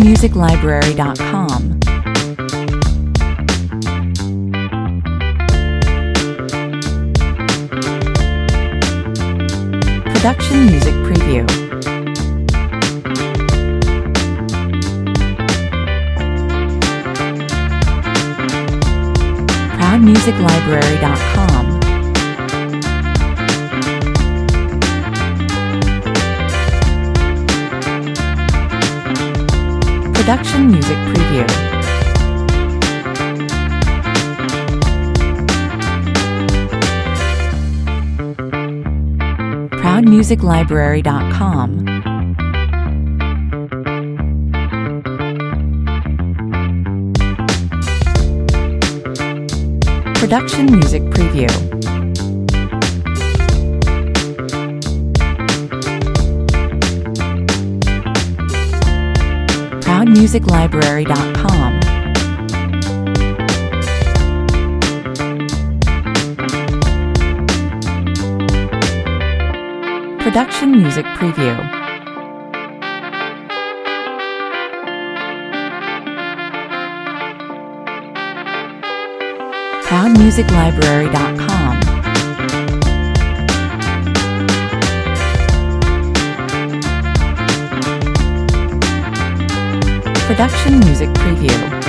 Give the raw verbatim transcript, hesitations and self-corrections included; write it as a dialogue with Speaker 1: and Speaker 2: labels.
Speaker 1: proud music library dot com. Production Music Preview. proud music library dot com. Production Music Preview. proud music library dot com. Production Music Preview. proud music library dot com. Production Music Preview. proud music library dot com. Production Music Preview.